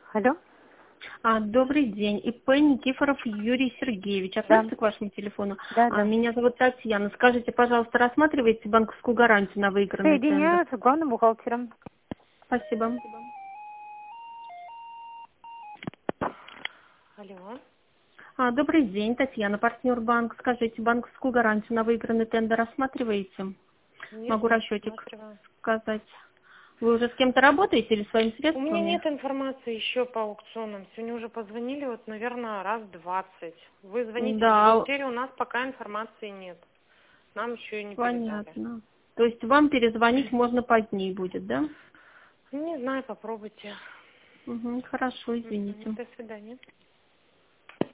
Алло? Добрый день. ИП Никифоров Юрий Сергеевич. Относится к вашему телефону? Да. Меня зовут Татьяна. Скажите, пожалуйста, рассматриваете банковскую гарантию на выигранный тендер? Соединяю с главным бухгалтером. Спасибо. Алло. Добрый день, Татьяна, партнер банк. Скажите, банковскую гарантию на выигранный тендер рассматриваете? Нет, Могу не расчетик рассматриваю. сказать. Вы уже с кем-то работаете или своими У меня средствами? нет информации еще по аукционам. Сегодня уже позвонили, вот, наверное, раз 20. Вы звоните в Да, бухгалтерию, у нас пока информации нет. Нам еще и не передали. понятно. То есть вам перезвонить можно позднее будет, да? Не знаю, попробуйте. Хорошо, извините. До свидания.